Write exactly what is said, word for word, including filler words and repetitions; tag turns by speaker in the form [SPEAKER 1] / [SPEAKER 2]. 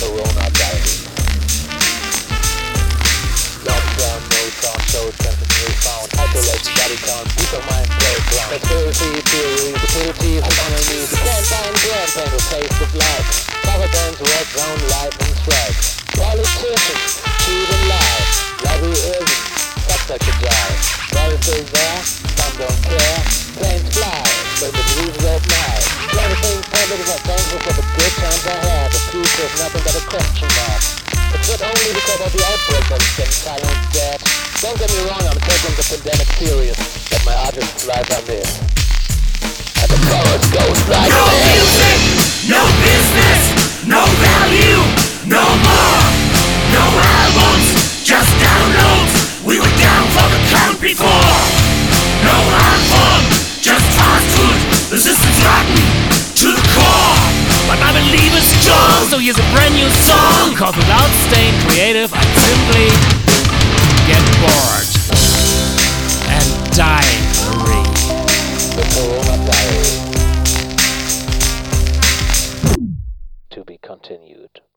[SPEAKER 1] Corona Diary. Lockdown, no sound, so sensitive found. Isolate body count, peace of mind, playground. Conspiracy theories, stupidity, economies. The can't find grand paint the face of life. Cover bands, red zone, life and strike. Politicians, cheat and lie. Lobbyism, sucks like a die. Politics there, some don't care. Planes fly, but the blues don't lie. Everything public is thankful for the good times I had. The future's nothing but a question mark. It's not only because of the outbreak that it's getting silent dead. Don't get me wrong, I'm taking the pandemic serious, but my artist life I miss. And the chorus goes like
[SPEAKER 2] No
[SPEAKER 1] this.
[SPEAKER 2] music, no business, no value, no more, no albums, just downloads. We were down for the count before. No art form, just fast food. The system's rotten to the core, but my belief is strong. So here's a brand new song, cause without staying creative I'd simply get bored and die free.
[SPEAKER 1] The Corona Diary. To be continued.